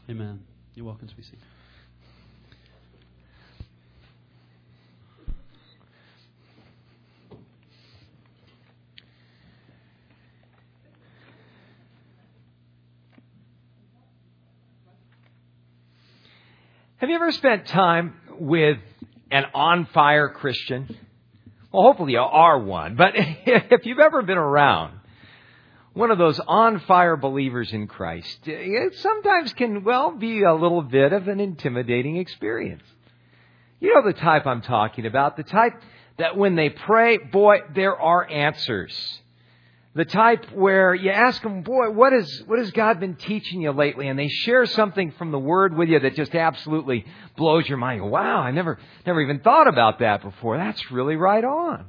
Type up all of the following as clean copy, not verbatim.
Amen. You're welcome to be seated. Have you ever spent time with an on-fire Christian? Well, hopefully you are one. But if you've ever been around one of those on-fire believers in Christ, it sometimes can, be a little bit of an intimidating experience. You know the type I'm talking about, the type that when they pray, boy, there are answers. The type where you ask them, boy, what has God been teaching you lately? And they share something from the Word with you that just absolutely blows your mind. Wow, I never even thought about that before. That's really right on.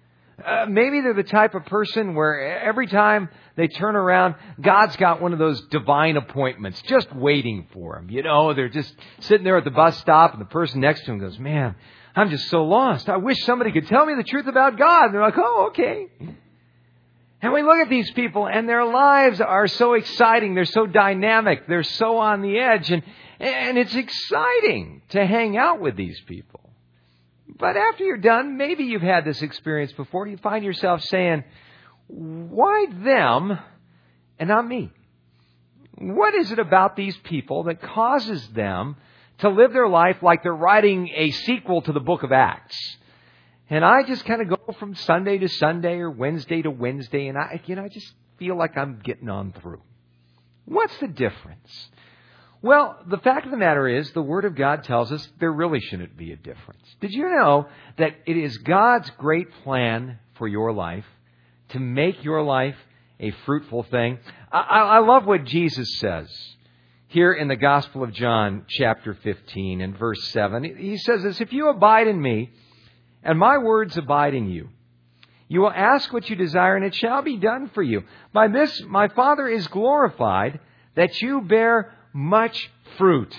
Maybe they're the type of person where every time they turn around, God's got one of those divine appointments just waiting for them. You know, they're just sitting there at the bus stop and the person next to them goes, man, I'm just so lost. I wish somebody could tell me the truth about God. And they're like, oh, okay. And we look at these people and their lives are so exciting. They're so dynamic. They're so on the edge. And it's exciting to hang out with these people. But after you're done, maybe you've had this experience before. You find yourself saying, why them and not me? What is it about these people that causes them to live their life like they're writing a sequel to the book of Acts? And I just kind of go from Sunday to Sunday or Wednesday to Wednesday, and I just feel like I'm getting on through. What's the difference? Well, the fact of the matter is, the Word of God tells us there really shouldn't be a difference. Did you know that it is God's great plan for your life to make your life a fruitful thing? I love what Jesus says here in the Gospel of John, chapter 15 and verse 7. He says this, if you abide in me, and my words abide in you, you will ask what you desire, and it shall be done for you. By this my Father is glorified, that you bear much fruit.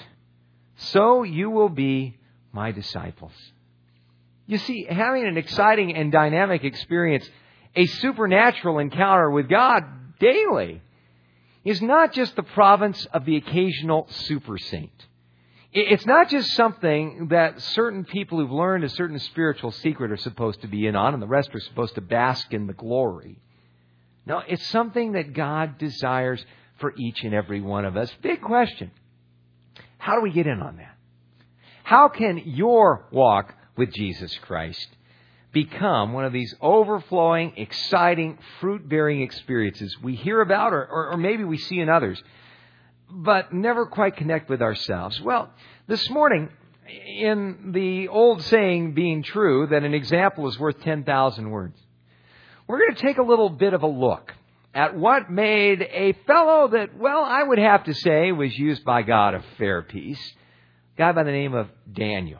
So you will be my disciples. You see, having an exciting and dynamic experience, a supernatural encounter with God daily, is not just the province of the occasional super saint. It's not just something that certain people who've learned a certain spiritual secret are supposed to be in on, and the rest are supposed to bask in the glory. No, it's something that God desires for each and every one of us. Big question. How do we get in on that? How can your walk with Jesus Christ become one of these overflowing, exciting, fruit-bearing experiences we hear about or maybe we see in others, but never quite connect with ourselves? Well, this morning, in the old saying being true that an example is worth 10,000 words, we're going to take a little bit of a look at what made a fellow that, I would have to say was used by God a fair piece, a guy by the name of Daniel,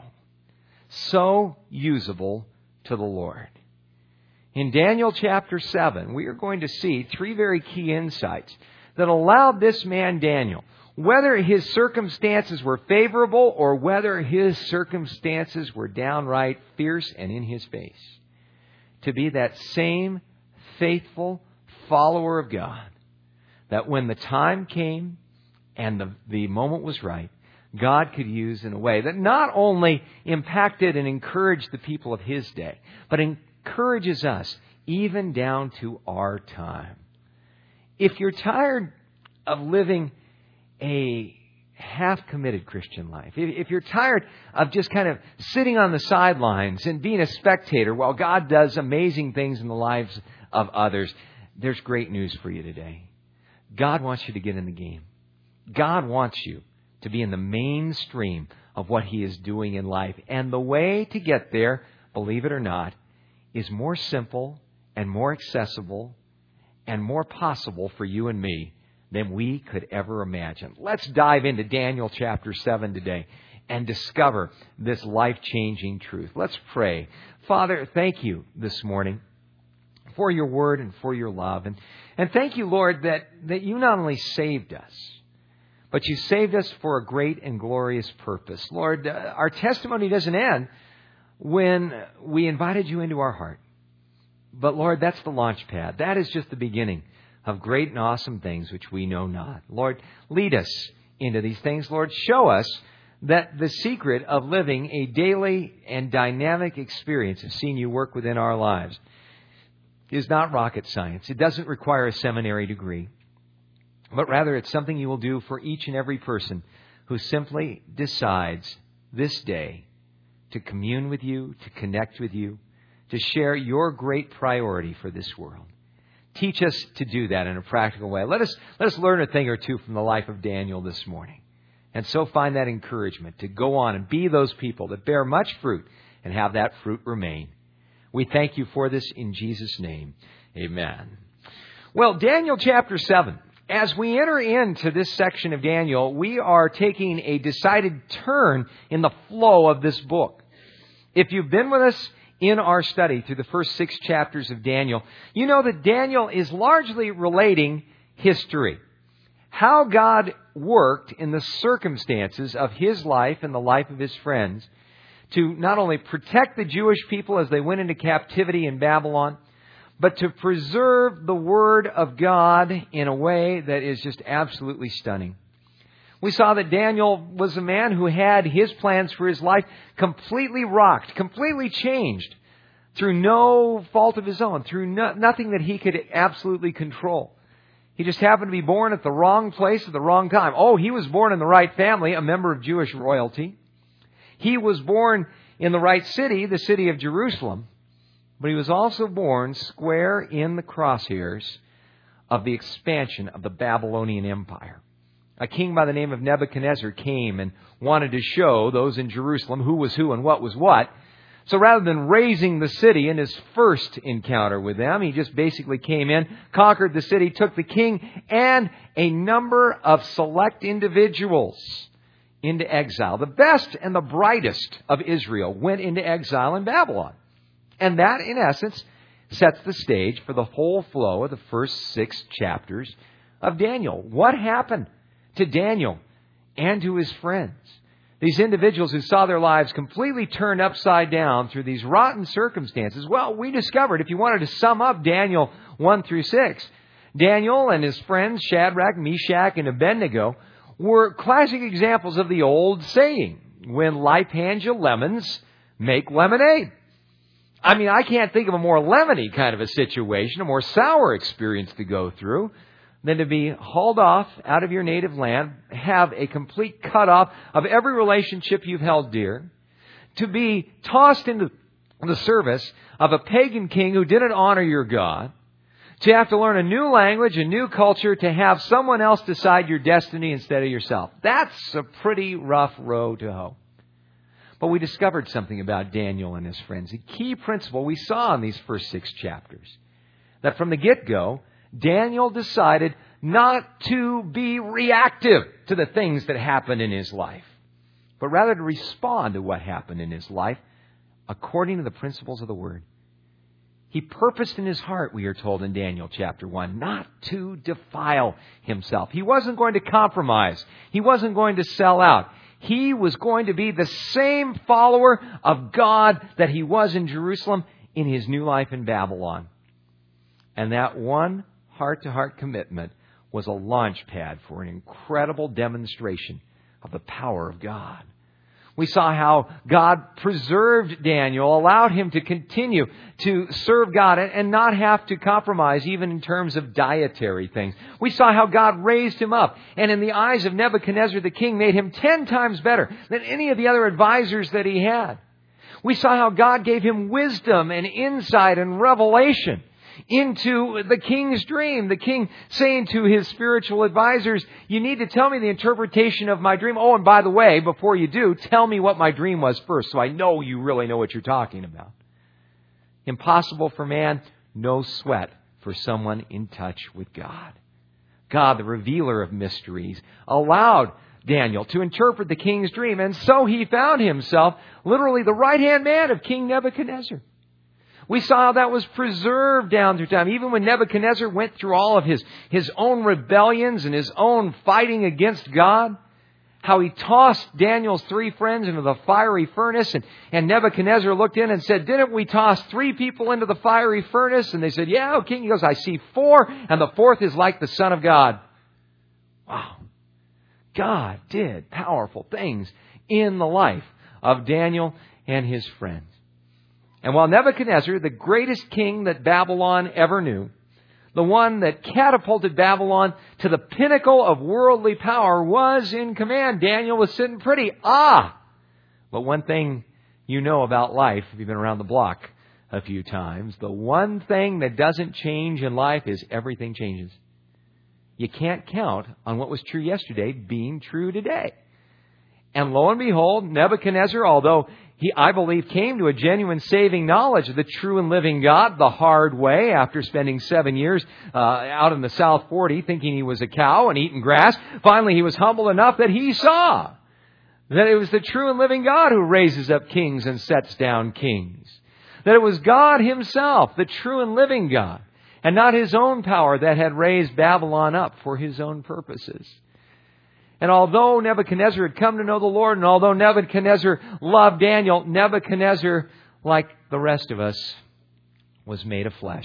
so usable to the Lord. In Daniel chapter 7, we are going to see three very key insights that allowed this man Daniel, whether his circumstances were favorable or whether his circumstances were downright fierce and in his face, to be that same faithful follower of God, that when the time came and the moment was right, God could use in a way that not only impacted and encouraged the people of his day, but encourages us even down to our time. If you're tired of living a half-committed Christian life, if you're tired of just kind of sitting on the sidelines and being a spectator while God does amazing things in the lives of others, there's great news for you today. God wants you to get in the game. God wants you to be in the mainstream of what He is doing in life. And the way to get there, believe it or not, is more simple and more accessible and more possible for you and me than we could ever imagine. Let's dive into Daniel chapter 7 today and discover this life-changing truth. Let's pray. Father, thank you this morning for your word and for your love. And thank you, Lord, that you not only saved us, but you saved us for a great and glorious purpose. Lord, our testimony doesn't end when we invited you into our heart. But Lord, that's the launch pad. That is just the beginning of great and awesome things which we know not. Lord, lead us into these things. Lord, show us that the secret of living a daily and dynamic experience of seeing you work within our lives is not rocket science. It doesn't require a seminary degree, but rather it's something you will do for each and every person who simply decides this day to commune with you, to connect with you, to share your great priority for this world. Teach us to do that in a practical way. Let us learn a thing or two from the life of Daniel this morning. And so find that encouragement to go on and be those people that bear much fruit and have that fruit remain. We thank you for this in Jesus' name. Amen. Well, Daniel chapter 7. As we enter into this section of Daniel, we are taking a decided turn in the flow of this book. If you've been with us in our study through the first 6 chapters of Daniel, you know that Daniel is largely relating history. How God worked in the circumstances of his life and the life of his friends to not only protect the Jewish people as they went into captivity in Babylon, but to preserve the Word of God in a way that is just absolutely stunning. We saw that Daniel was a man who had his plans for his life completely rocked, completely changed through no fault of his own, through nothing that he could absolutely control. He just happened to be born at the wrong place at the wrong time. Oh, he was born in the right family, a member of Jewish royalty. He was born in the right city, the city of Jerusalem. But he was also born square in the crosshairs of the expansion of the Babylonian Empire. A king by the name of Nebuchadnezzar came and wanted to show those in Jerusalem who was who and what was what. So rather than razing the city in his first encounter with them, he just basically came in, conquered the city, took the king and a number of select individuals into exile. The best and the brightest of Israel went into exile in Babylon. And that, in essence, sets the stage for the whole flow of the first 6 chapters of Daniel. What happened to Daniel and to his friends? These individuals who saw their lives completely turned upside down through these rotten circumstances. Well, we discovered, if you wanted to sum up Daniel 1 through 6, Daniel and his friends Shadrach, Meshach, and Abednego were classic examples of the old saying, when life hands you lemons, make lemonade. I mean, I can't think of a more lemony kind of a situation, a more sour experience to go through than to be hauled off out of your native land, have a complete cutoff of every relationship you've held dear, to be tossed into the service of a pagan king who didn't honor your God, to have to learn a new language, a new culture, to have someone else decide your destiny instead of yourself. That's a pretty rough row to hoe. But we discovered something about Daniel and his friends. A key principle we saw in these first 6 chapters. That from the get-go, Daniel decided not to be reactive to the things that happened in his life, but rather to respond to what happened in his life according to the principles of the Word. He purposed in his heart, we are told in Daniel chapter 1, not to defile himself. He wasn't going to compromise. He wasn't going to sell out. He was going to be the same follower of God that he was in Jerusalem in his new life in Babylon. And that one heart-to-heart commitment was a launch pad for an incredible demonstration of the power of God. We saw how God preserved Daniel, allowed him to continue to serve God and not have to compromise even in terms of dietary things. We saw how God raised him up and in the eyes of Nebuchadnezzar the king made him 10 times better than any of the other advisors that he had. We saw how God gave him wisdom and insight and revelation into the king's dream. The king saying to his spiritual advisors, you need to tell me the interpretation of my dream. Oh, and by the way, before you do, tell me what my dream was first so I know you really know what you're talking about. Impossible for man, no sweat for someone in touch with God. God, the revealer of mysteries, allowed Daniel to interpret the king's dream, and so he found himself literally the right-hand man of King Nebuchadnezzar. We saw how that was preserved down through time. Even when Nebuchadnezzar went through all of his own rebellions and his own fighting against God, how he tossed Daniel's 3 friends into the fiery furnace, and Nebuchadnezzar looked in and said, didn't we toss 3 people into the fiery furnace? And they said, yeah, oh, king. He goes, I see 4, and the 4th is like the Son of God. Wow. God did powerful things in the life of Daniel and his friends. And while Nebuchadnezzar, the greatest king that Babylon ever knew, the one that catapulted Babylon to the pinnacle of worldly power, was in command, Daniel was sitting pretty. But one thing you know about life, if you've been around the block a few times, the one thing that doesn't change in life is everything changes. You can't count on what was true yesterday being true today. And lo and behold, Nebuchadnezzar, although he, I believe, came to a genuine saving knowledge of the true and living God the hard way after spending 7 years out in the South 40 thinking he was a cow and eating grass, finally he was humble enough that he saw that it was the true and living God who raises up kings and sets down kings. That it was God Himself, the true and living God, and not his own power that had raised Babylon up for his own purposes. And although Nebuchadnezzar had come to know the Lord, and although Nebuchadnezzar loved Daniel, Nebuchadnezzar, like the rest of us, was made of flesh.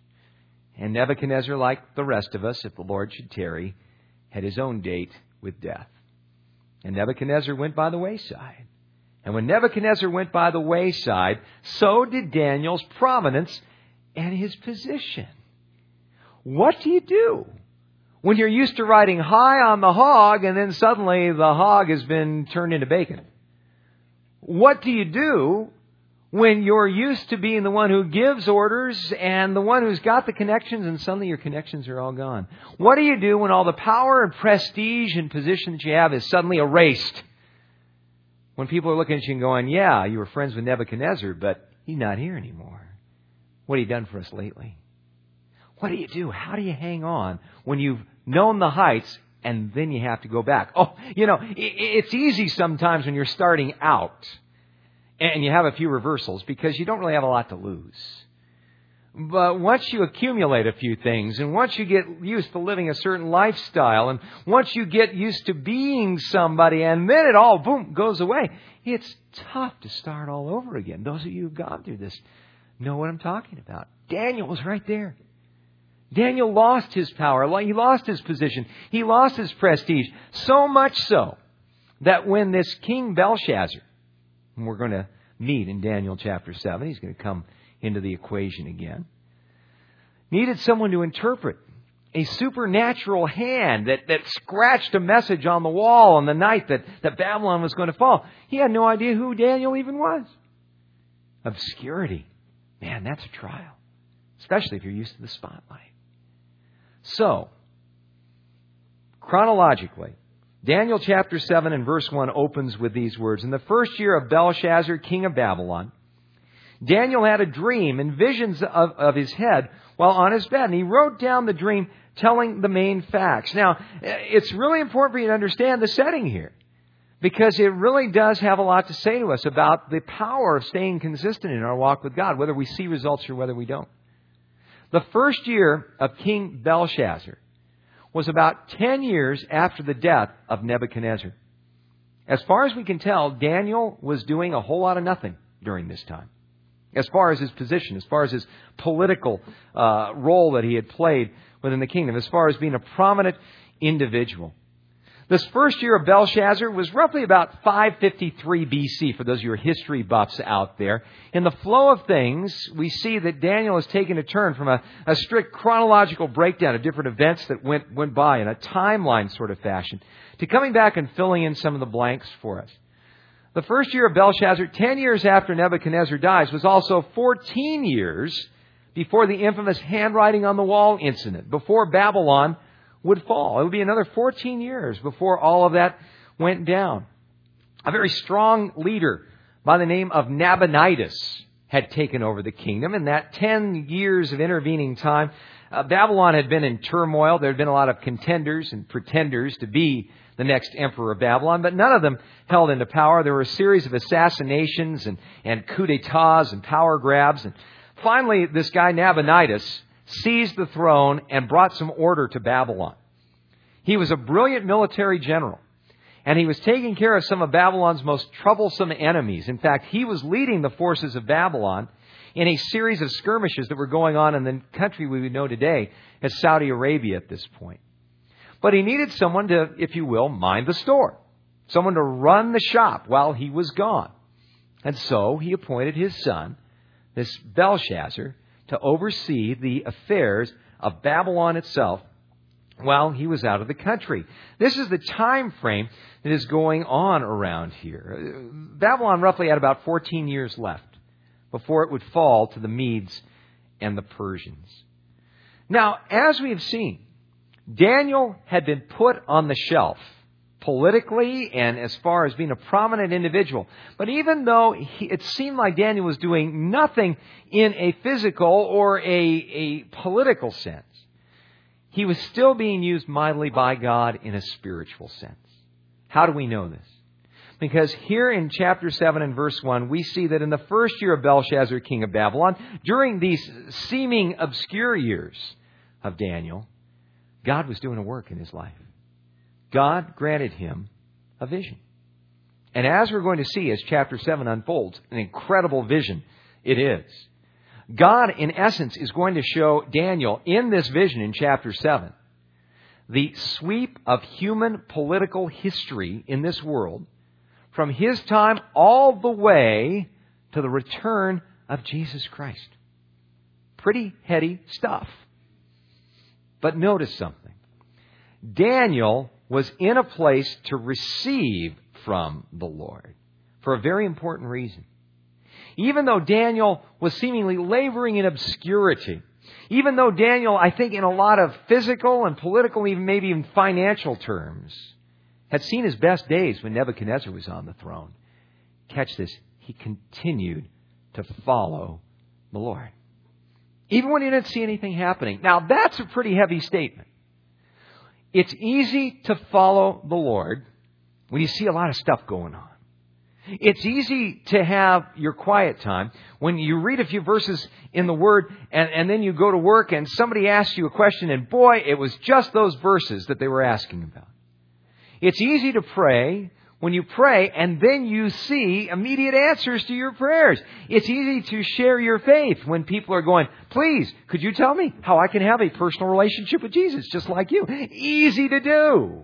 And Nebuchadnezzar, like the rest of us, if the Lord should tarry, had his own date with death. And Nebuchadnezzar went by the wayside. And when Nebuchadnezzar went by the wayside, so did Daniel's prominence and his position. What do you do when you're used to riding high on the hog and then suddenly the hog has been turned into bacon? What do you do when you're used to being the one who gives orders and the one who's got the connections and suddenly your connections are all gone? What do you do when all the power and prestige and position that you have is suddenly erased? When people are looking at you and going, yeah, you were friends with Nebuchadnezzar, but he's not here anymore. What have you done for us lately? What do you do? How do you hang on when you've known the heights and then you have to go back? Oh, it's easy sometimes when you're starting out and you have a few reversals because you don't really have a lot to lose. But once you accumulate a few things and once you get used to living a certain lifestyle and once you get used to being somebody and then it all, boom, goes away, it's tough to start all over again. Those of you who've gone through this know what I'm talking about. Daniel was right there. Daniel lost his power. He lost his position. He lost his prestige. So much so that when this King Belshazzar, and we're going to meet in Daniel chapter 7, he's going to come into the equation again, needed someone to interpret a supernatural hand that scratched a message on the wall on the night that Babylon was going to fall. He had no idea who Daniel even was. Obscurity. Man, that's a trial. Especially if you're used to the spotlight. So, chronologically, Daniel chapter 7 and verse 1 opens with these words. In the first year of Belshazzar, king of Babylon, Daniel had a dream and visions of his head while on his bed. And he wrote down the dream telling the main facts. Now, it's really important for you to understand the setting here, because it really does have a lot to say to us about the power of staying consistent in our walk with God, whether we see results or whether we don't. The first year of King Belshazzar was about 10 years after the death of Nebuchadnezzar. As far as we can tell, Daniel was doing a whole lot of nothing during this time. As far as his position, as far as his political role that he had played within the kingdom, as far as being a prominent individual. This first year of Belshazzar was roughly about 553 BC, for those of your history buffs out there. In the flow of things, we see that Daniel has taken a turn from a strict chronological breakdown of different events that went by in a timeline sort of fashion, to coming back and filling in some of the blanks for us. The first year of Belshazzar, 10 years after Nebuchadnezzar dies, was also 14 years before the infamous handwriting on the wall incident, before Babylon would fall. It would be another 14 years before all of that went down. A very strong leader by the name of Nabonidus had taken over the kingdom. In that 10 years of intervening time, Babylon had been in turmoil. There had been a lot of contenders and pretenders to be the next emperor of Babylon, but none of them held into power. There were a series of assassinations and coups d'etats and power grabs. And finally, this guy Nabonidus seized the throne and brought some order to Babylon. He was a brilliant military general, and he was taking care of some of Babylon's most troublesome enemies. In fact, he was leading the forces of Babylon in a series of skirmishes that were going on in the country we would know today as Saudi Arabia at this point. But he needed someone to, if you will, mind the store. Someone to run the shop while he was gone. And so he appointed his son, this Belshazzar, to oversee the affairs of Babylon itself while he was out of the country. This is the time frame that is going on around here. Babylon roughly had about 14 years left before it would fall to the Medes and the Persians. Now, as we have seen, Daniel had been put on the shelf politically and as far as being a prominent individual. But even though it seemed like Daniel was doing nothing in a physical or a political sense, he was still being used mightily by God in a spiritual sense. How do we know this? Because here in chapter 7 and verse 1, we see that in the first year of Belshazzar, king of Babylon, during these seeming obscure years of Daniel, God was doing a work in his life. God granted him a vision. And as we're going to see as chapter 7 unfolds, an incredible vision it is. God, in essence, is going to show Daniel in this vision in chapter 7 the sweep of human political history in this world from his time all the way to the return of Jesus Christ. Pretty heady stuff. But notice something. Daniel was in a place to receive from the Lord for a very important reason. Even though Daniel was seemingly laboring in obscurity, even though Daniel, I think in a lot of physical and political, even maybe even financial terms, had seen his best days when Nebuchadnezzar was on the throne, catch this, he continued to follow the Lord. Even when he didn't see anything happening. Now, that's a pretty heavy statement. It's easy to follow the Lord when you see a lot of stuff going on. It's easy to have your quiet time when you read a few verses in the Word and then you go to work and somebody asks you a question and boy, it was just those verses that they were asking about. It's easy to pray when you pray and then you see immediate answers to your prayers. It's easy to share your faith when people are going, please, could you tell me how I can have a personal relationship with Jesus just like you? Easy to do.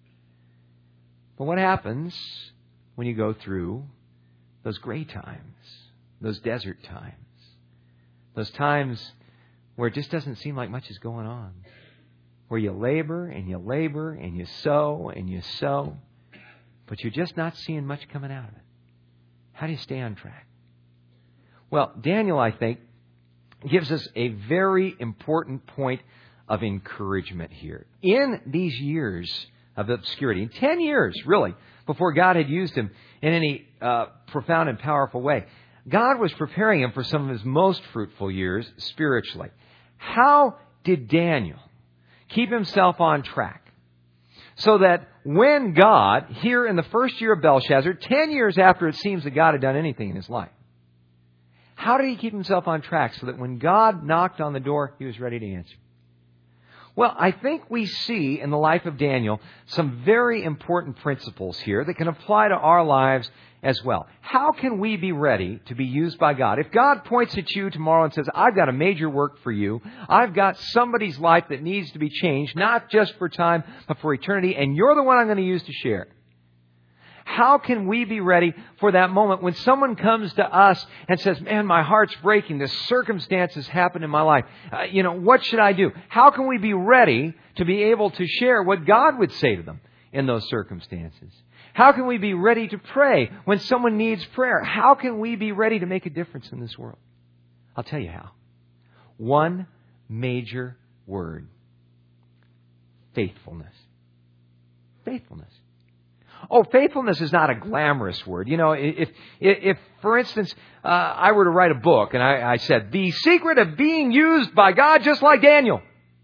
But what happens when you go through those gray times, those desert times, those times where it just doesn't seem like much is going on, where you labor and you labor and you sow and you sow, but you're just not seeing much coming out of it? How do you stay on track? Well, Daniel, I think, gives us a very important point of encouragement here. In these years of obscurity, 10 years, really, before God had used him in any profound and powerful way, God was preparing him for some of his most fruitful years spiritually. How did Daniel keep himself on track so that when God, here in the first year of Belshazzar, 10 years after it seems that God had done anything in his life, how did he keep himself on track so that when God knocked on the door, he was ready to answer? Well, I think we see in the life of Daniel some very important principles here that can apply to our lives as well. How can we be ready to be used by God? If God points at you tomorrow and says, I've got a major work for you, I've got somebody's life that needs to be changed, not just for time, but for eternity, and you're the one I'm going to use to share. How can we be ready for that moment when someone comes to us and says, man, my heart's breaking. This circumstance has happened in my life. What should I do? How can we be ready to be able to share what God would say to them in those circumstances? How can we be ready to pray when someone needs prayer? How can we be ready to make a difference in this world? I'll tell you how. One major word. Faithfulness. Faithfulness. Oh, faithfulness is not a glamorous word. If for instance, I were to write a book and I said, the secret of being used by God just like Daniel.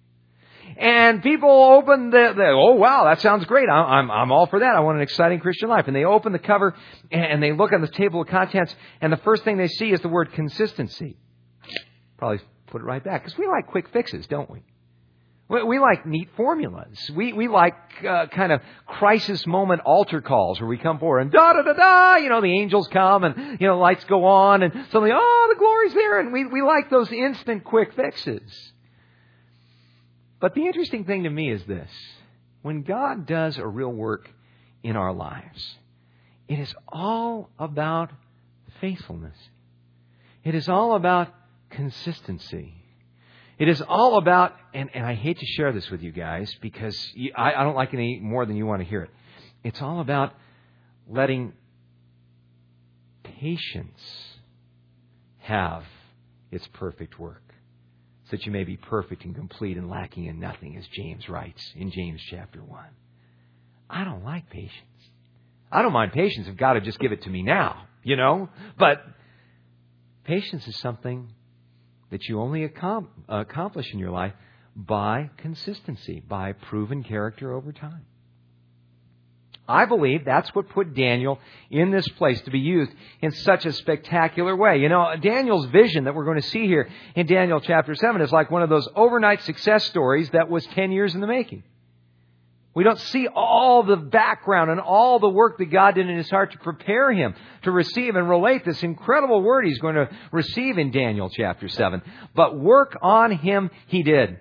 And people open oh wow, that sounds great. I'm all for that. I want an exciting Christian life. And they open the cover and they look on the table of contents and the first thing they see is the word consistency. Probably put it right back because we like quick fixes, don't we? We like neat formulas. We like kind of crisis moment altar calls where we come forward and da-da-da-da, the angels come and, lights go on and suddenly, the glory's there. And we like those instant quick fixes. But the interesting thing to me is this. when God does a real work in our lives, it is all about faithfulness. It is all about consistency. It is all about, and I hate to share this with you guys because I don't like it any more than you want to hear it. It's all about letting patience have its perfect work, so that you may be perfect and complete and lacking in nothing, as James writes in James chapter 1. I don't like patience. I don't mind patience if God would just give it to me now, But patience is something that you only accomplish in your life by consistency, by proven character over time. I believe that's what put Daniel in this place to be used in such a spectacular way. Daniel's vision that we're going to see here in Daniel chapter 7 is like one of those overnight success stories that was 10 years in the making. We don't see all the background and all the work that God did in His heart to prepare him to receive and relate this incredible word he's going to receive in Daniel chapter 7. But work on him he did.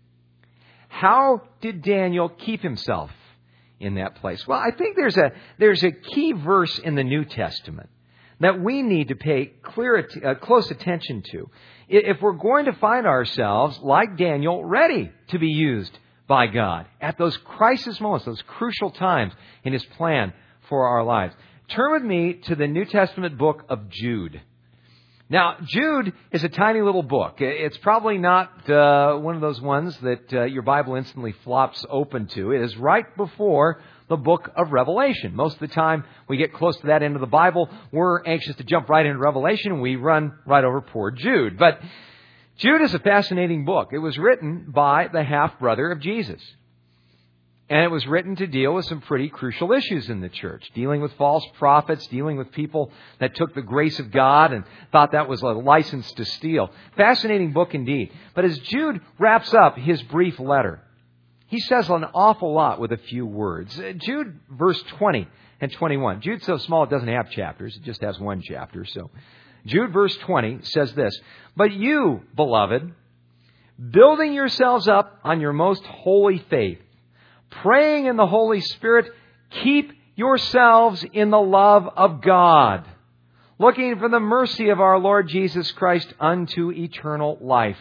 How did Daniel keep himself in that place? Well, I think there's a key verse in the New Testament that we need to pay close attention to if we're going to find ourselves, like Daniel, ready to be used by God at those crisis moments, those crucial times in His plan for our lives. Turn with me to the New Testament book of Jude. Now, Jude is a tiny little book. It's probably not one of those ones that your Bible instantly flops open to. It is right before the book of Revelation. Most of the time we get close to that end of the Bible, we're anxious to jump right into Revelation, and we run right over poor Jude. But Jude is a fascinating book. It was written by the half-brother of Jesus. And it was written to deal with some pretty crucial issues in the church, dealing with false prophets, dealing with people that took the grace of God and thought that was a license to steal. Fascinating book indeed. But as Jude wraps up his brief letter, he says an awful lot with a few words. Jude, verse 20 and 21. Jude's so small it doesn't have chapters. It just has one chapter. So Jude, verse 20, says this: "But you, beloved, building yourselves up on your most holy faith, praying in the Holy Spirit, keep yourselves in the love of God, looking for the mercy of our Lord Jesus Christ unto eternal life."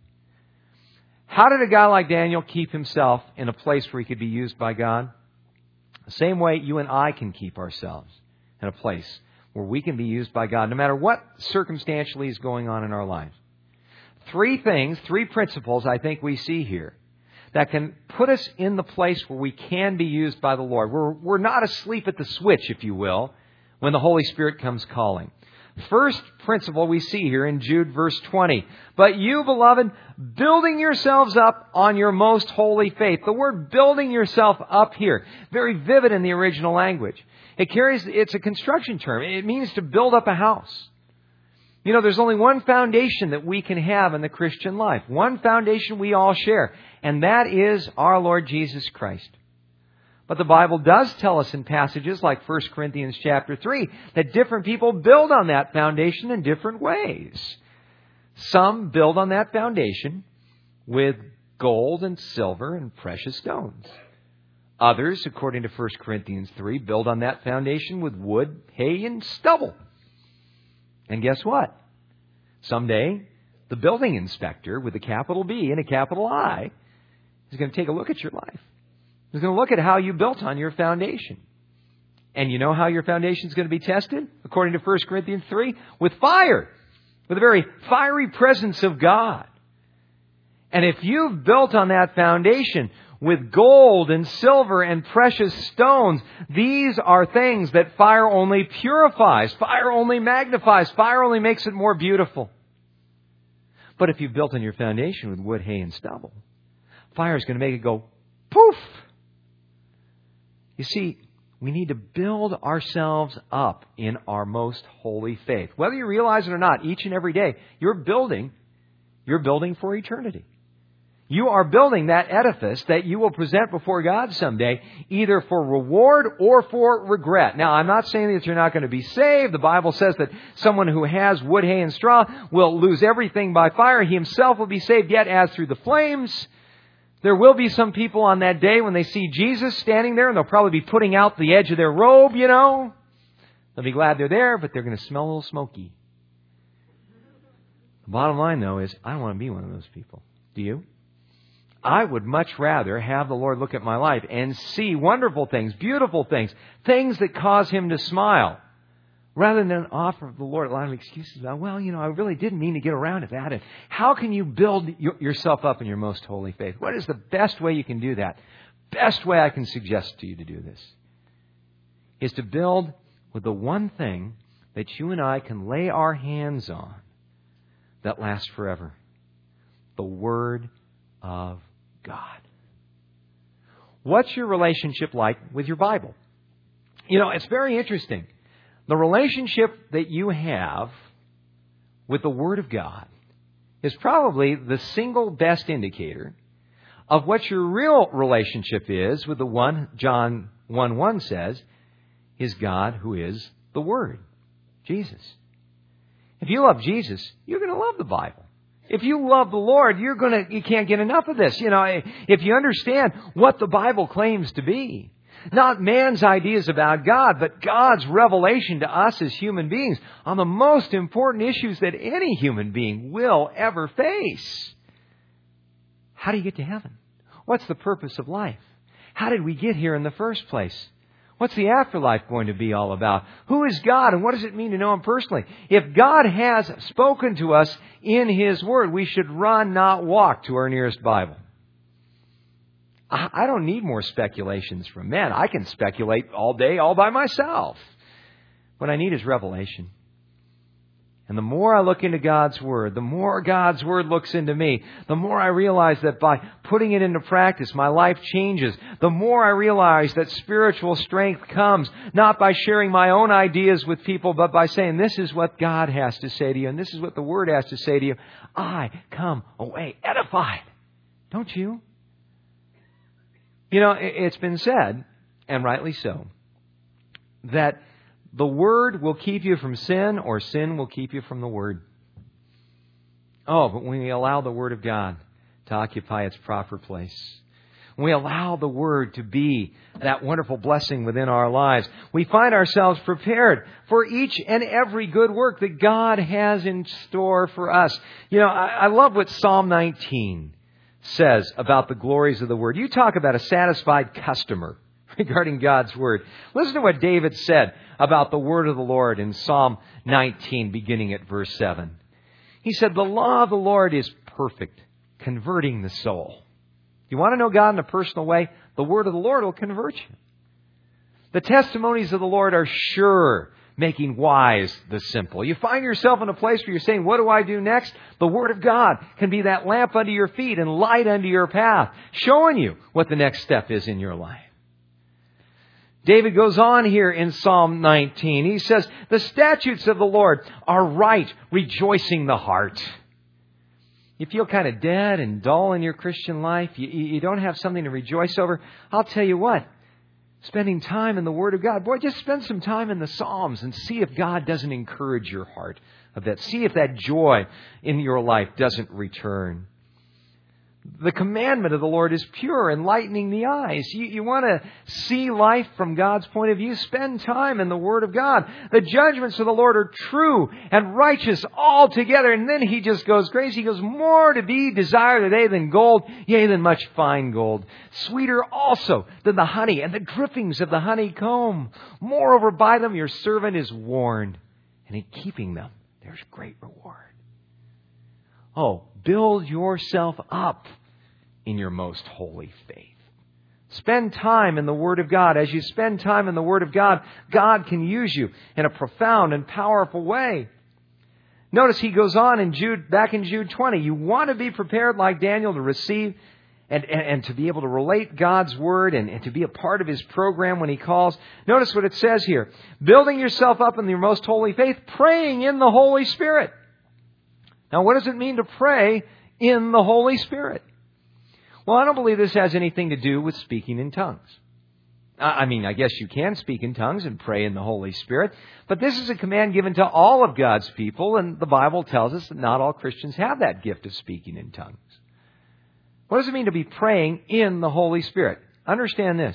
How did a guy like Daniel keep himself in a place where he could be used by God? The same way you and I can keep ourselves in a place where we can be used by God, no matter what circumstantially is going on in our lives. Three principles I think we see here that can put us in the place where we can be used by the Lord. We're not asleep at the switch, if you will, when the Holy Spirit comes calling. First principle we see here in Jude verse 20. "But you, beloved, building yourselves up on your most holy faith." The word building yourself up here, very vivid in the original language. It's a construction term. It means to build up a house. There's only one foundation that we can have in the Christian life. One foundation we all share. And that is our Lord Jesus Christ. But the Bible does tell us in passages like 1 Corinthians chapter 3 that different people build on that foundation in different ways. Some build on that foundation with gold and silver and precious stones. Others, according to 1 Corinthians 3, build on that foundation with wood, hay, and stubble. And guess what? Someday, the building inspector with a capital B and a capital I is going to take a look at your life. He's going to look at how you built on your foundation. And you know how your foundation is going to be tested? According to 1 Corinthians 3, with fire. With a very fiery presence of God. And if you've built on that foundation with gold and silver and precious stones, these are things that fire only purifies. Fire only magnifies. Fire only makes it more beautiful. But if you've built on your foundation with wood, hay, and stubble, fire is going to make it go poof. You see, we need to build ourselves up in our most holy faith. Whether you realize it or not, each and every day, you're building for eternity. You are building that edifice that you will present before God someday, either for reward or for regret. Now, I'm not saying that you're not going to be saved. The Bible says that someone who has wood, hay, and straw will lose everything by fire. He himself will be saved, yet as through the flames. There will be some people on that day when they see Jesus standing there, and they'll probably be putting out the edge of their robe, you know. They'll be glad they're there, but they're going to smell a little smoky. The bottom line, though, is I don't want to be one of those people. Do you? I would much rather have the Lord look at my life and see wonderful things, beautiful things, things that cause Him to smile, rather than offer the Lord a lot of excuses about, well, you know, I really didn't mean to get around to that. And how can you build yourself up in your most holy faith? What is the best way you can do that? Best way I can suggest to you to do this is to build with the one thing that you and I can lay our hands on that lasts forever. The Word of God. What's your relationship like with your Bible? You know, it's very interesting. The relationship that you have with the Word of God is probably the single best indicator of what your real relationship is with the one John 1:1 says is God who is the Word, Jesus. If you love Jesus, you're going to love the Bible. If you love the Lord, you can't get enough of this. You know, if you understand what the Bible claims to be, not man's ideas about God, but God's revelation to us as human beings on the most important issues that any human being will ever face. How do you get to heaven? What's the purpose of life? How did we get here in the first place? What's the afterlife going to be all about? Who is God, and what does it mean to know Him personally? If God has spoken to us in His Word, we should run, not walk, to our nearest Bible. I don't need more speculations from men. I can speculate all day, all by myself. What I need is revelation. And the more I look into God's Word, the more God's Word looks into me, the more I realize that by putting it into practice, my life changes. The more I realize that spiritual strength comes, not by sharing my own ideas with people, but by saying, this is what God has to say to you, and this is what the Word has to say to you. I come away edified. Don't you? You know, it's been said, and rightly so, that the Word will keep you from sin, or sin will keep you from the Word. Oh, but when we allow the Word of God to occupy its proper place, when we allow the Word to be that wonderful blessing within our lives, we find ourselves prepared for each and every good work that God has in store for us. You know, I love what Psalm 19 says about the glories of the Word. You talk about a satisfied customer regarding God's Word. Listen to what David said about the Word of the Lord in Psalm 19, beginning at verse 7. He said, the law of the Lord is perfect, converting the soul. You want to know God in a personal way? The Word of the Lord will convert you. The testimonies of the Lord are sure, making wise the simple. You find yourself in a place where you're saying, what do I do next? The Word of God can be that lamp unto your feet and light unto your path, showing you what the next step is in your life. David goes on here in Psalm 19. He says, the statutes of the Lord are right, rejoicing the heart. You feel kind of dead and dull in your Christian life. You don't have something to rejoice over. I'll tell you what, spending time in the Word of God. Boy, just spend some time in the Psalms and see if God doesn't encourage your heart of that. See if that joy in your life doesn't return. The commandment of the Lord is pure, enlightening the eyes. You want to see life from God's point of view? Spend time in the Word of God. The judgments of the Lord are true and righteous altogether. And then he just goes crazy. He goes, more to be desired are they than gold, yea, than much fine gold. Sweeter also than the honey and the drippings of the honeycomb. Moreover, by them your servant is warned. And in keeping them, there's great reward. Oh, build yourself up in your most holy faith. Spend time in the Word of God. As you spend time in the Word of God, God can use you in a profound and powerful way. Notice he goes on in back in Jude 20. You want to be prepared like Daniel to receive and to be able to relate God's Word and to be a part of His program when He calls. Notice what it says here. Building yourself up in your most holy faith, praying in the Holy Spirit. Now, what does it mean to pray in the Holy Spirit? Well, I don't believe this has anything to do with speaking in tongues. I mean, I guess you can speak in tongues and pray in the Holy Spirit, but this is a command given to all of God's people, and the Bible tells us that not all Christians have that gift of speaking in tongues. What does it mean to be praying in the Holy Spirit? Understand this.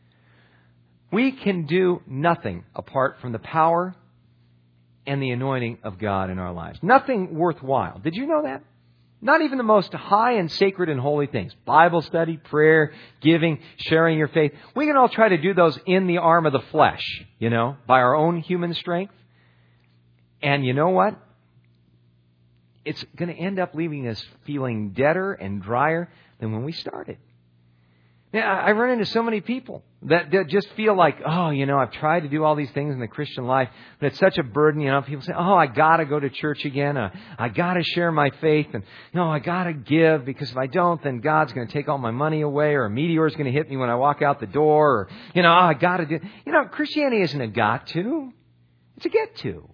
We can do nothing apart from the power and the anointing of God in our lives. Nothing worthwhile. Did you know that? Not even the most high and sacred and holy things. Bible study, prayer, giving, sharing your faith. We can all try to do those in the arm of the flesh, by our own human strength. And you know what? It's going to end up leaving us feeling deader and drier than when we started. Now, I run into so many people that just feel like, I've tried to do all these things in the Christian life, but it's such a burden. People say, I got to go to church again. I got to share my faith. And, I got to give, because if I don't, then God's going to take all my money away, or a meteor is going to hit me when I walk out the door. Or, I got to do. Christianity isn't a got to. It's a get to.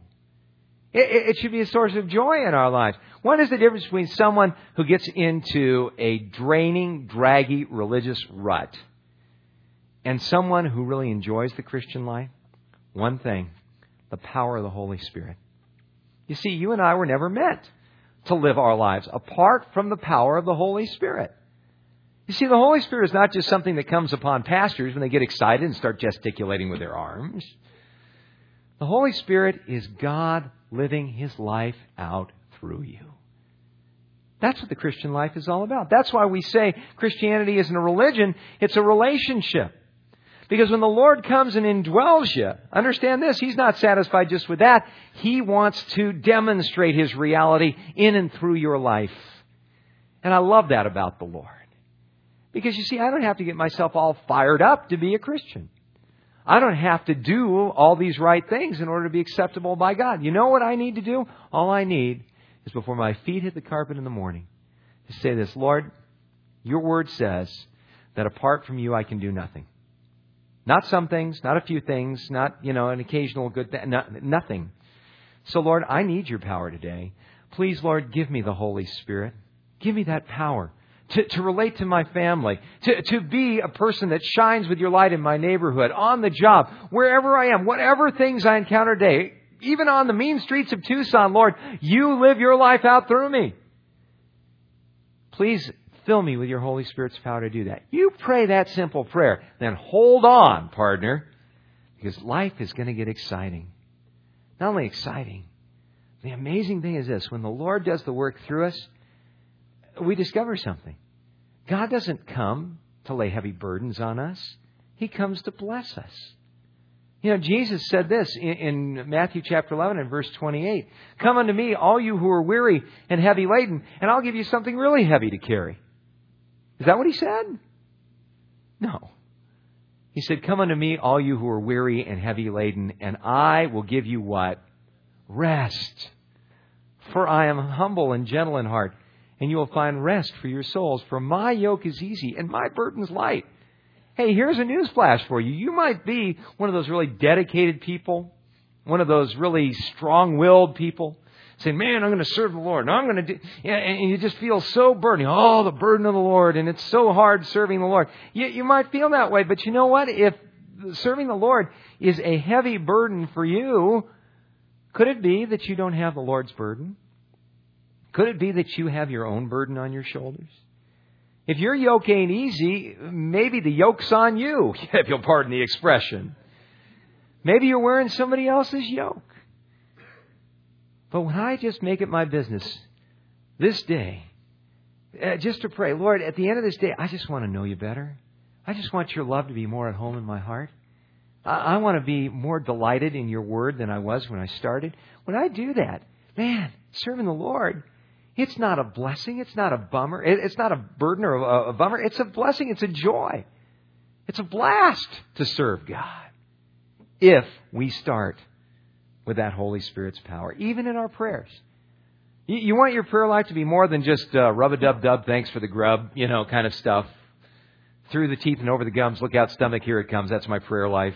It should be a source of joy in our lives. What is the difference between someone who gets into a draining, draggy religious rut and someone who really enjoys the Christian life? One thing, the power of the Holy Spirit. You see, you and I were never meant to live our lives apart from the power of the Holy Spirit. You see, the Holy Spirit is not just something that comes upon pastors when they get excited and start gesticulating with their arms. The Holy Spirit is God living His life out through you. That's what the Christian life is all about. That's why we say Christianity isn't a religion, it's a relationship. Because when the Lord comes and indwells you, understand this, He's not satisfied just with that. He wants to demonstrate His reality in and through your life. And I love that about the Lord. Because you see, I don't have to get myself all fired up to be a Christian. I don't have to do all these right things in order to be acceptable by God. You know what I need to do? All I need is before my feet hit the carpet in the morning to say this: Lord, your word says that apart from you I can do nothing. Not some things, not a few things, not, an occasional good thing, nothing. So Lord, I need your power today. Please, Lord, give me the Holy Spirit. Give me that power. To relate to my family, to be a person that shines with your light in my neighborhood, on the job, wherever I am, whatever things I encounter today, even on the mean streets of Tucson, Lord, you live your life out through me. Please fill me with your Holy Spirit's power to do that. You pray that simple prayer, then hold on, partner, because life is going to get exciting. Not only exciting, the amazing thing is this: when the Lord does the work through us, we discover something. God doesn't come to lay heavy burdens on us. He comes to bless us. Jesus said this in Matthew chapter 11 and verse 28. Come unto me, all you who are weary and heavy laden, and I'll give you something really heavy to carry. Is that what He said? No. He said, come unto me, all you who are weary and heavy laden, and I will give you what? Rest. For I am humble and gentle in heart, and you will find rest for your souls. For my yoke is easy and my burden's light. Hey, here's a news flash for you. You might be one of those really dedicated people, one of those really strong-willed people, saying, man, I'm going to serve the Lord. And I'm going to do, and you just feel so burdened. Oh, the burden of the Lord, and it's so hard serving the Lord. You might feel that way, but you know what? If serving the Lord is a heavy burden for you, could it be that you don't have the Lord's burden? Could it be that you have your own burden on your shoulders? If your yoke ain't easy, maybe the yoke's on you, if you'll pardon the expression. Maybe you're wearing somebody else's yoke. But when I just make it my business this day, just to pray, Lord, at the end of this day, I just want to know you better. I just want your love to be more at home in my heart. I want to be more delighted in your word than I was when I started. When I do that, man, serving the Lord, it's not a blessing. It's not a bummer. It's not a burden or a bummer. It's a blessing. It's a joy. It's a blast to serve God if we start with that Holy Spirit's power, even in our prayers. You want your prayer life to be more than just rub-a-dub-dub, thanks for the grub, kind of stuff. Through the teeth and over the gums, look out, stomach, here it comes. That's my prayer life.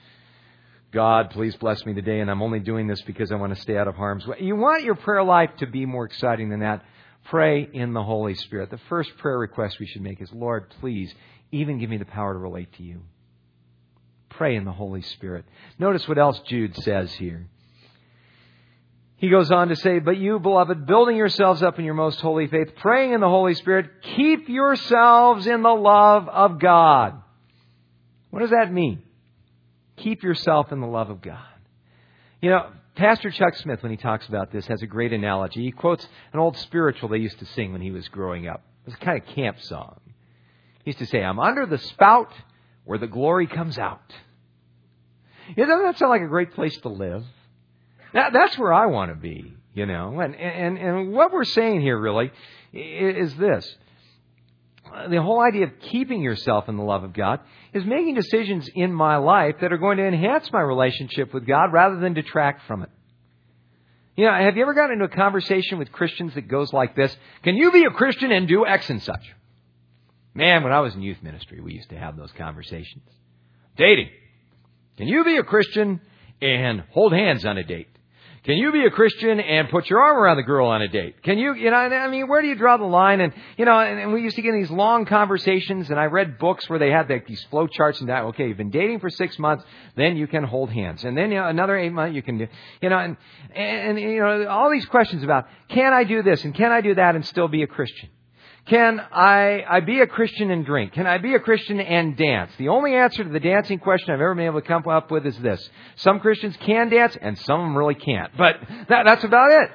God, please bless me today, and I'm only doing this because I want to stay out of harm's way. You want your prayer life to be more exciting than that. Pray in the Holy Spirit. The first prayer request we should make is, Lord, please, even give me the power to relate to you. Pray in the Holy Spirit. Notice what else Jude says here. He goes on to say, but you, beloved, building yourselves up in your most holy faith, praying in the Holy Spirit, keep yourselves in the love of God. What does that mean? Keep yourself in the love of God. You know, Pastor Chuck Smith, when he talks about this, has a great analogy. He quotes an old spiritual they used to sing when he was growing up. It was a kind of camp song. He used to say, I'm under the spout where the glory comes out. You know, doesn't that sound like a great place to live? That's where I want to be, you know. And what we're saying here really is this. The whole idea of keeping yourself in the love of God is making decisions in my life that are going to enhance my relationship with God rather than detract from it. You know, have you ever gotten into a conversation with Christians that goes like this? Can you be a Christian and do X and such? Man, when I was in youth ministry, we used to have those conversations. Dating. Can you be a Christian and hold hands on a date? Can you be a Christian and put your arm around the girl on a date? Can you know, I mean, where do you draw the line? And, you know, and we used to get in these long conversations, and I read books where they had these flow charts and that, okay, you've been dating for 6 months, then you can hold hands. And then, you know, another 8 months you can do, you know, and, you know, all these questions about, can I do this and can I do that and still be a Christian? Can I be a Christian and drink? Can I be a Christian and dance? The only answer to the dancing question I've ever been able to come up with is this. Some Christians can dance and some of them really can't. But that's about it.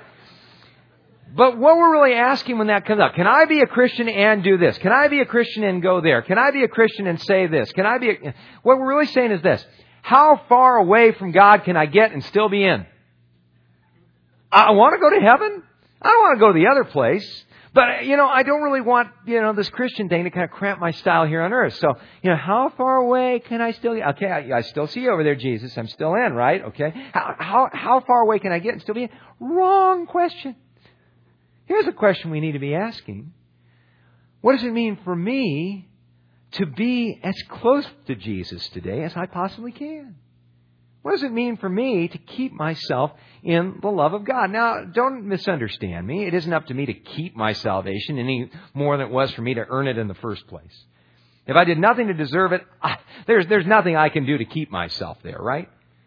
But what we're really asking when that comes up, can I be a Christian and do this? Can I be a Christian and go there? Can I be a Christian and say this? What we're really saying is this. How far away from God can I get and still be in? I want to go to heaven. I don't want to go to the other place. But, you know, I don't really want, you know, this Christian thing to kind of cramp my style here on earth. So, you know, how far away can I still get? Okay, I still see you over there, Jesus. I'm still in, right? Okay. How far away can I get and still be in? Wrong question. Here's a question we need to be asking. What does it mean for me to be as close to Jesus today as I possibly can? What does it mean for me to keep myself in the love of God? Now, don't misunderstand me. It isn't up to me to keep my salvation any more than it was for me to earn it in the first place. If I did nothing to deserve it, there's nothing I can do to keep myself there, right?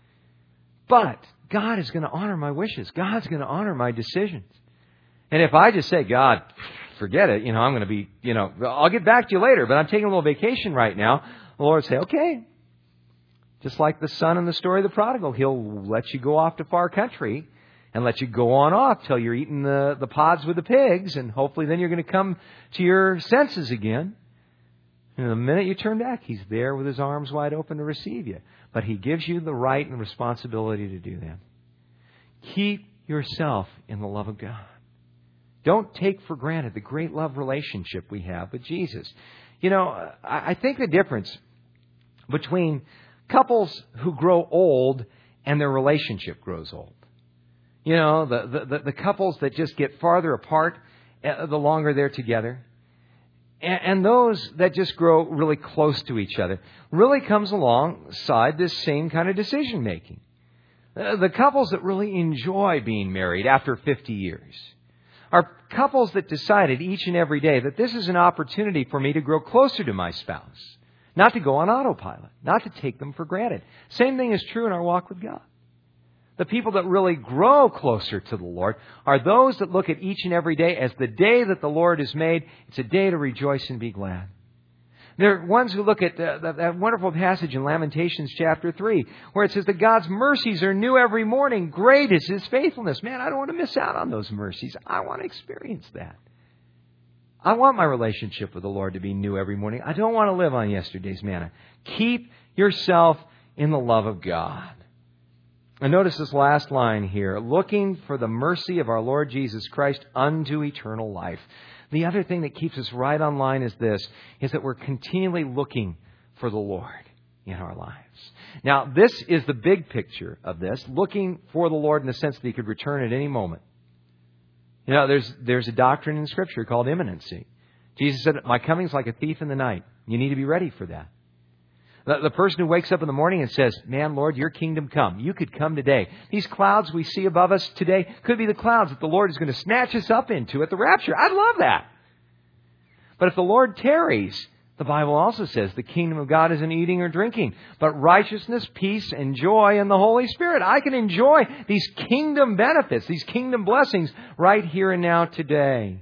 But God is going to honor my wishes. God's going to honor my decisions. And if I just say, God, forget it, you know, I'm going to be, you know, I'll get back to you later, but I'm taking a little vacation right now, the Lord will say, okay. Just like the son in the story of the prodigal, He'll let you go off to far country and let you go on off till you're eating the pods with the pigs, and hopefully then you're going to come to your senses again. And the minute you turn back, He's there with His arms wide open to receive you. But He gives you the right and responsibility to do that. Keep yourself in the love of God. Don't take for granted the great love relationship we have with Jesus. You know, I think the difference between couples who grow old and their relationship grows old. You know, the couples that just get farther apart the longer they're together. And those that just grow really close to each other really comes alongside this same kind of decision making. The couples that really enjoy being married after 50 years are couples that decided each and every day that this is an opportunity for me to grow closer to my spouse. Not to go on autopilot. Not to take them for granted. Same thing is true in our walk with God. The people that really grow closer to the Lord are those that look at each and every day as the day that the Lord has made. It's a day to rejoice and be glad. They're ones who look at that wonderful passage in Lamentations chapter 3, where it says that God's mercies are new every morning. Great is His faithfulness. Man, I don't want to miss out on those mercies. I want to experience that. I want my relationship with the Lord to be new every morning. I don't want to live on yesterday's manna. Keep yourself in the love of God. And notice this last line here. Looking for the mercy of our Lord Jesus Christ unto eternal life. The other thing that keeps us right on line is this, is that we're continually looking for the Lord in our lives. Now, this is the big picture of this. Looking for the Lord in the sense that He could return at any moment. You know, there's a doctrine in Scripture called imminency. Jesus said, my coming is like a thief in the night. You need to be ready for that. The person who wakes up in the morning and says, man, Lord, your kingdom come. You could come today. These clouds we see above us today could be the clouds that the Lord is going to snatch us up into at the rapture. I'd love that. But if the Lord tarries, The Bible also says the kingdom of God isn't eating or drinking, but righteousness, peace, and joy in the Holy Spirit. I can enjoy these kingdom benefits, these kingdom blessings right here and now today.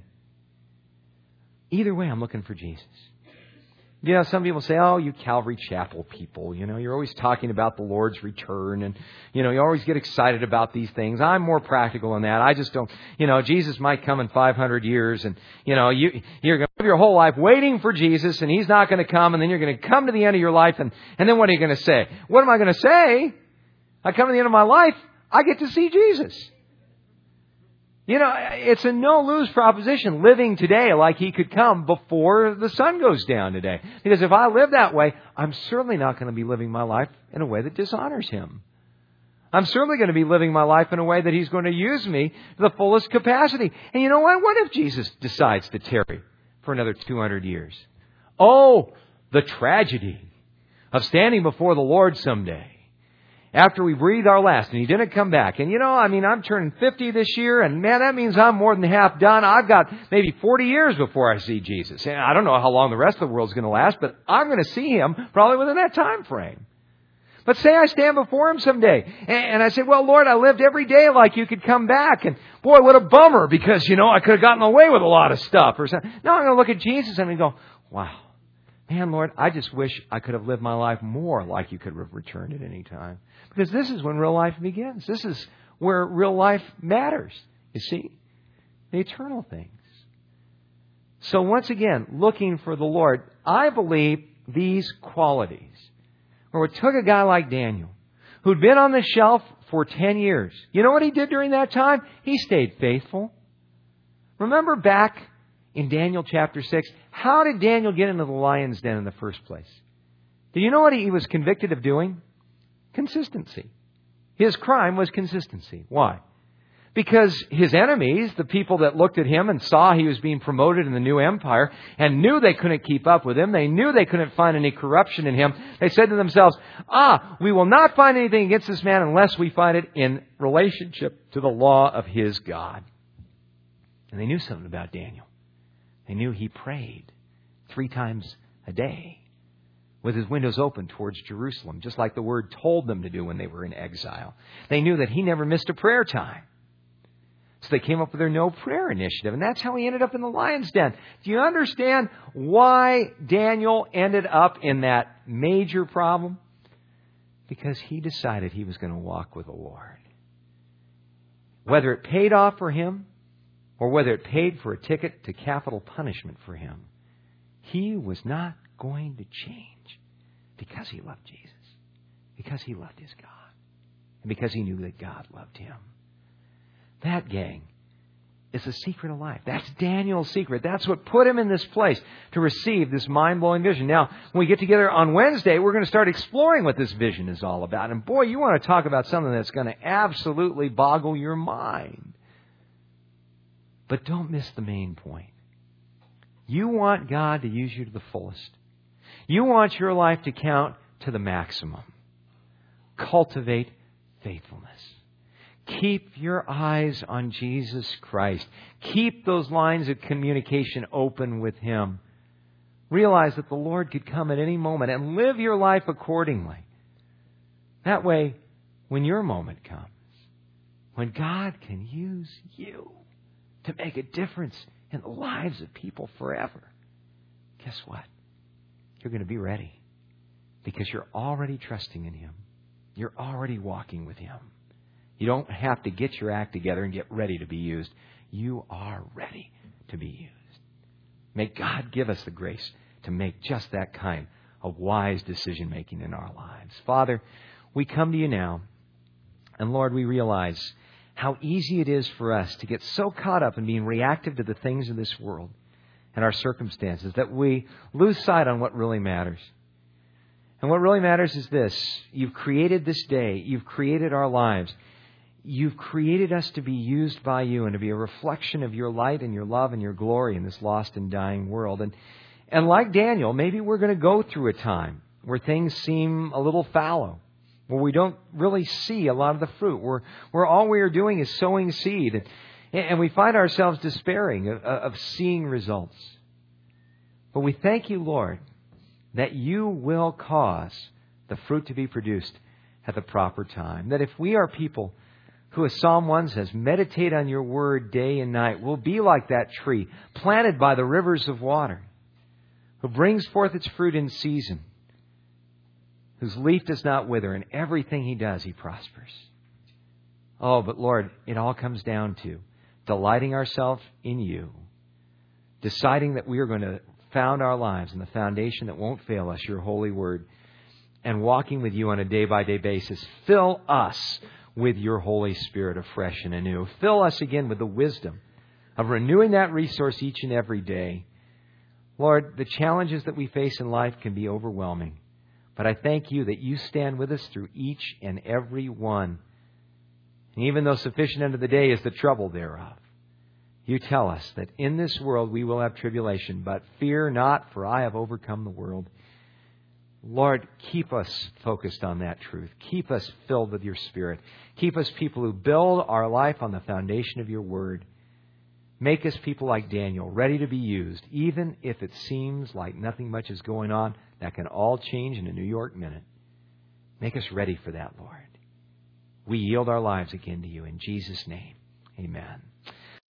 Either way, I'm looking for Jesus. You know, some people say, oh, you Calvary Chapel people, you know, you're always talking about the Lord's return and, you know, you always get excited about these things. I'm more practical than that. I just don't, you know, Jesus might come in 500 years and, you know, you're going to live your whole life waiting for Jesus and He's not going to come and then you're going to come to the end of your life and then what are you going to say? What am I going to say? I come to the end of my life, I get to see Jesus. You know, it's a no-lose proposition living today like He could come before the sun goes down today. Because if I live that way, I'm certainly not going to be living my life in a way that dishonors Him. I'm certainly going to be living my life in a way that He's going to use me to the fullest capacity. And you know what? What if Jesus decides to tarry for another 200 years? Oh, the tragedy of standing before the Lord someday. After we breathe our last, and He didn't come back. And you know, I mean, I'm turning 50 this year, and man, that means I'm more than half done. I've got maybe 40 years before I see Jesus. And I don't know how long the rest of the world's going to last, but I'm going to see Him probably within that time frame. But say I stand before Him someday, and I say, well, Lord, I lived every day like You could come back. And boy, what a bummer, because, you know, I could have gotten away with a lot of stuff or something. No, I'm going to look at Jesus and go, wow. Man, Lord, I just wish I could have lived my life more like You could have returned at any time. Because this is when real life begins. This is where real life matters, you see, the eternal things. So once again, looking for the Lord, I believe these qualities, where it took a guy like Daniel, who'd been on the shelf for 10 years. You know what he did during that time? He stayed faithful. Remember back in Daniel chapter 6, how did Daniel get into the lion's den in the first place? Do you know what he was convicted of doing? Consistency. His crime was consistency. Why? Because his enemies, the people that looked at him and saw he was being promoted in the new empire and knew they couldn't keep up with him, they knew they couldn't find any corruption in him, they said to themselves, we will not find anything against this man unless we find it in relationship to the law of his God. And they knew something about Daniel. They knew he prayed 3 times a day with his windows open towards Jerusalem, just like the Word told them to do when they were in exile. They knew that he never missed a prayer time. So they came up with their no prayer initiative, and that's how he ended up in the lion's den. Do you understand why Daniel ended up in that major problem? Because he decided he was going to walk with the Lord. Whether it paid off for him, or whether it paid for a ticket to capital punishment for him, he was not going to change because he loved Jesus, because he loved his God, and because he knew that God loved him. That, gang, is the secret of life. That's Daniel's secret. That's what put him in this place to receive this mind-blowing vision. Now, when we get together on Wednesday, we're going to start exploring what this vision is all about. And boy, you want to talk about something that's going to absolutely boggle your mind. But don't miss the main point. You want God to use you to the fullest. You want your life to count to the maximum. Cultivate faithfulness. Keep your eyes on Jesus Christ. Keep those lines of communication open with Him. Realize that the Lord could come at any moment and live your life accordingly. That way, when your moment comes, when God can use you to make a difference in the lives of people forever, guess what? You're going to be ready because you're already trusting in Him. You're already walking with Him. You don't have to get your act together and get ready to be used. You are ready to be used. May God give us the grace to make just that kind of wise decision making in our lives. Father, we come to You now, and Lord, we realize how easy it is for us to get so caught up in being reactive to the things of this world and our circumstances that we lose sight on what really matters. And what really matters is this. You've created this day. You've created our lives. You've created us to be used by You and to be a reflection of Your light and Your love and Your glory in this lost and dying world. And like Daniel, maybe we're going to go through a time where things seem a little fallow, where we don't really see a lot of the fruit, where all we are doing is sowing seed, and we find ourselves despairing of seeing results. But we thank You, Lord, that you will cause the fruit to be produced at the proper time. That if we are people who, as Psalm 1 says, meditate on your word day and night, we'll be like that tree planted by the rivers of water, who brings forth its fruit in season, whose leaf does not wither, and everything he does, he prospers. Oh, but Lord, it all comes down to delighting ourselves in you, deciding that we are going to found our lives in the foundation that won't fail us, your holy word, and walking with you on a day-by-day basis. Fill us with your Holy Spirit afresh and anew. Fill us again with the wisdom of renewing that resource each and every day. Lord, the challenges that we face in life can be overwhelming, but I thank you that you stand with us through each and every one. And even though sufficient unto the day is the trouble thereof, you tell us that in this world we will have tribulation, but fear not, for I have overcome the world. Lord, keep us focused on that truth. Keep us filled with your Spirit. Keep us people who build our life on the foundation of your word. Make us people like Daniel, ready to be used, even if it seems like nothing much is going on. That can all change in a New York minute. Make us ready for that, Lord. We yield our lives again to you in Jesus' name. Amen.